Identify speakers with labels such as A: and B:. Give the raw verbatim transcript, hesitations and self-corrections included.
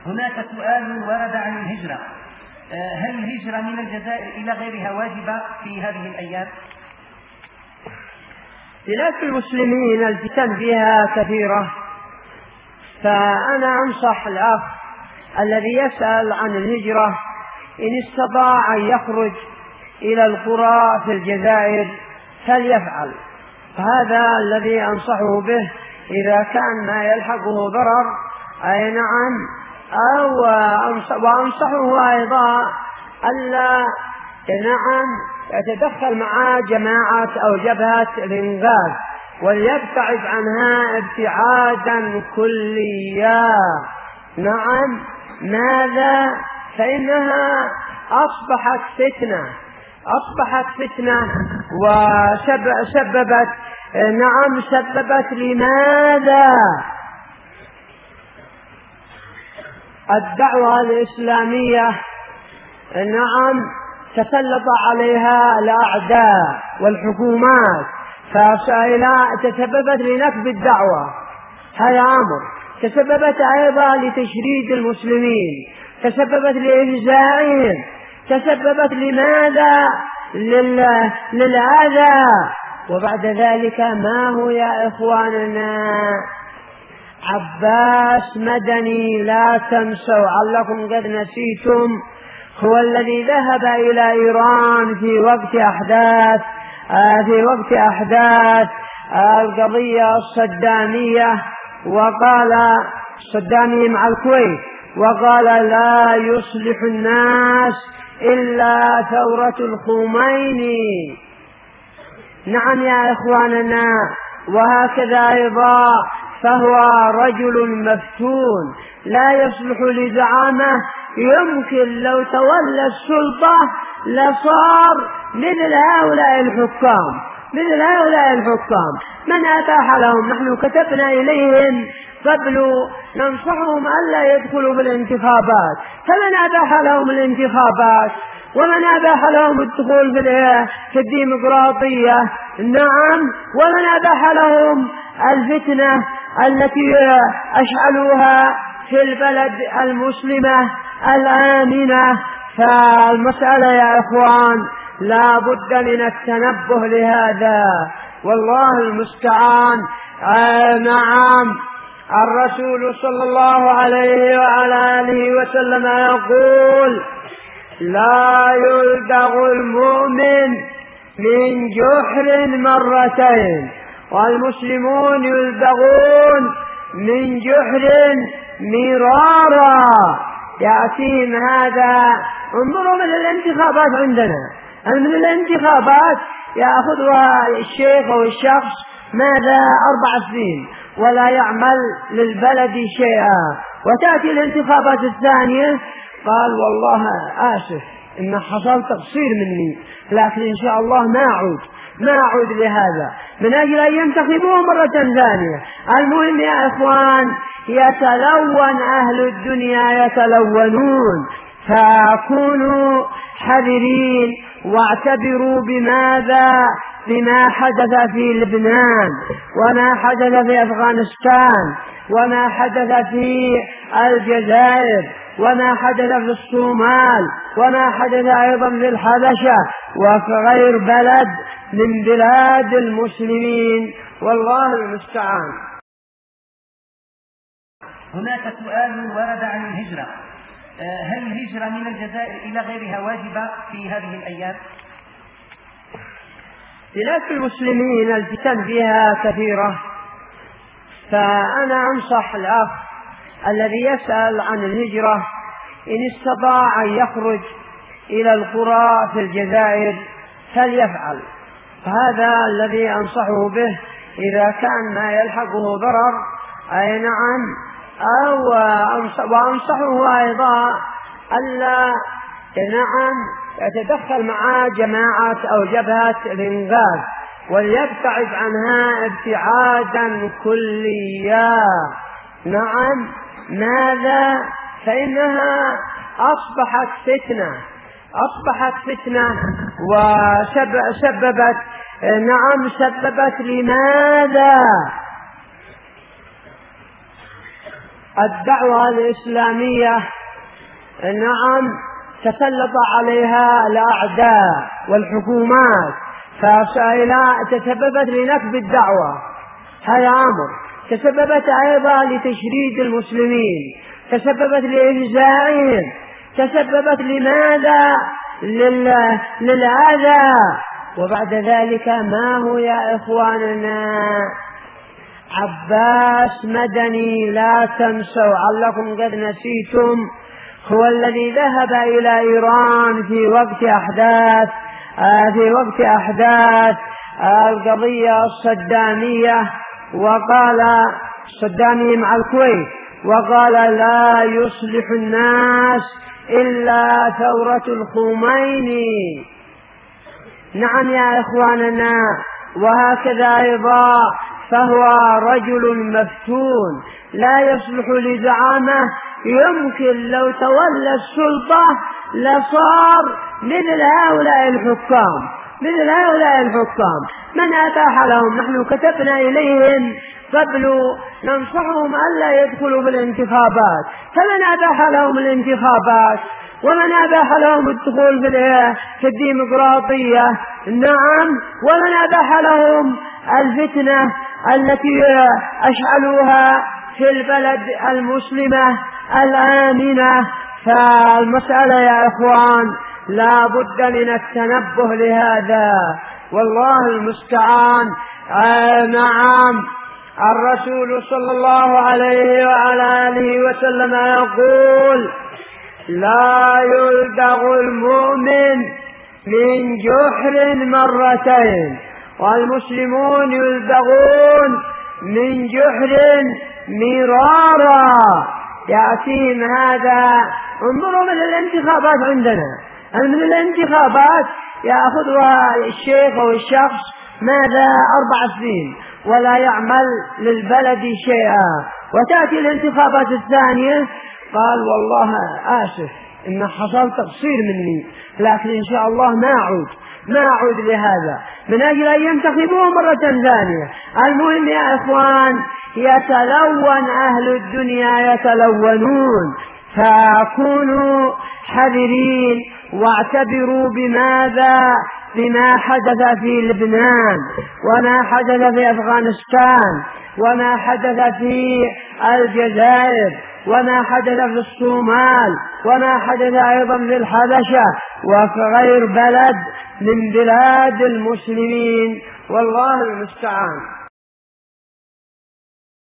A: هناك سؤال ورد عن الهجرة. هل الهجرة من الجزائر إلى غيرها واجبة في هذه الأيام؟
B: بلاد المسلمين الفتن بها كثيرة، فأنا أنصح الأخ الذي يسأل عن الهجرة إن استطاع أن يخرج إلى القرى في الجزائر فليفعل، هذا الذي أنصحه به إذا كان ما يلحقه ضرر، أي نعم. أو وأنصحه أيضا ألا نعم يتدخل مع جماعة أو جبهة الإنقاذ، وليبتعد عنها ابتعادا كليا. نعم، ماذا؟ فإنها أصبحت فتنة أصبحت فتنة وسببت نعم سببت لماذا؟ الدعوة الإسلامية نعم تسلط عليها الأعداء والحكومات، فتسببت لنكب الدعوة، هذا أمر. تسببت أيضا لتشريد المسلمين، تسببت لإفزائهم، تسببت لماذا؟ للأذى. وبعد ذلك ما هو يا إخواننا؟ عباس مدني، لا تنسوا علكم قد نسيتم، هو الذي ذهب إلى إيران في وقت أحداث في وقت أحداث القضية الصدامية، وقال الصدامي مع الكويت، وقال لا يصلح الناس إلا ثورة الخميني. نعم يا إخواننا، وهكذا أيضا فهو رجل مفتون لا يصلح لزعامة، يمكن لو تولى السلطة لصار مثل هؤلاء الحكام مثل هؤلاء الحكام من أتاح لهم. نحن كتبنا إليهم قبل ننصحهم ألا يدخلوا في الانتخابات، فمن أتاح لهم الانتخابات ومن أباح لهم الدخول في الديمقراطية؟ نعم، ومن أباح لهم الفتنة التي أشعلوها في البلد المسلمة الآمنة. فالمسألة يا إخوان لا بد من التنبه لهذا، والله المستعان. آه نعم، الرسول صلى الله عليه وعلى آله وسلم يقول لا يلدغ المؤمن من جحر مرتين، والمسلمون يلدغون من جحر مرارا. يأتيهم هذا. انظروا من الانتخابات عندنا، من الانتخابات يأخذها الشيخ أو الشخص ماذا أربع سنين ولا يعمل للبلد شيئا، وتأتي الانتخابات الثانية قال والله آسف إن حصل تقصير مني، لكن إن شاء الله ما أعود ما أعود لهذا، من أجل أن ينتخبوه مرة ثانية. المهم يا إخوان، يتلون أهل الدنيا يتلونون، فكونوا حذرين واعتبروا بماذا؟ بما حدث في لبنان، وما حدث في أفغانستان، وما حدث في الجزائر، وما حدث في الصومال، وما حدث أيضا في الحبشة وفي غير بلد من بلاد المسلمين، والله المستعان.
A: هناك سؤال ورد عن الهجرة. هل الهجرة من الجزائر إلى غيرها واجبة في هذه الأيام؟
B: بلاد المسلمين الفتن بها كثيرة، فأنا أنصح الأخ الذي يسأل عن الهجرة إن استطاع أن يخرج إلى القرى في الجزائر فليفعل، هذا الذي أنصحه به إذا كان ما يلحقه ضرر، أي نعم. أو وأنصحه أيضا ألا نعم يتدخل مع جماعة أو جبهة الإنقاذ، وليبتعد عنها ابتعادا كليا. نعم، ماذا؟ فإنها أصبحت فتنة أصبحت فتنة وسببت نعم سببت لماذا؟ الدعوة الإسلامية نعم تسلط عليها الأعداء والحكومات فصائلة تسببت لنكب الدعوة، هذا أمر. تسببت أيضا لتشريد المسلمين، تسببت لإفزائهم، تسببت لماذا؟ للأذى. وبعد ذلك ما هو يا إخواننا؟ عباس مدني لا تنسوا علكم قد نسيتم، هو الذي ذهب إلى إيران في وقت أحداث في وقت أحداث القضية الصدامية، وقال الصدامي مع الكويت، وقال لا يصلح الناس إلا ثورة الخميني. نعم يا إخواننا، وهكذا أيضا فهو رجل مفتون لا يصلح لزعامة، يمكن لو تولى السلطة لصار مثل هؤلاء الحكام مثل هؤلاء الحكام من أتاح لهم. نحن كتبنا إليهم قبل ننصحهم ألا يدخلوا في الانتخابات، فمن أتاح لهم الانتخابات ومن أباح لهم الدخول في الديمقراطية؟ نعم، ومن أباح لهم الفتنة التي أشعلوها في البلد المسلمة الآمنة. فالمسألة يا إخوان لا بد من التنبه لهذا، والله المستعان. آه نعم، الرسول صلى الله عليه وعلى آله وسلم يقول لا يلدغ المؤمن من جحر مرتين، والمسلمون يلدغون من جحر مرارا. يأتيهم هذا. انظروا من الانتخابات عندنا، من الانتخابات يأخذها الشيخ أو الشخص ماذا أربع سنين ولا يعمل للبلد شيئا، وتأتي الانتخابات الثانية قال والله آسف إن حصل تقصير مني، لكن إن شاء الله ما أعود ما أعود لهذا، من أجل أن ينتخبوه مرة ثانية. المهم يا إخوان يتلون أهل الدنيا يتلونون، فكونوا حذرين واعتبروا بماذا؟ بما حدث في لبنان، وما حدث في أفغانستان، وما حدث في الجزائر، وما حدث في الصومال، وما حدث أيضا في الحبشة وفي غير بلد من بلاد المسلمين، والله المستعان.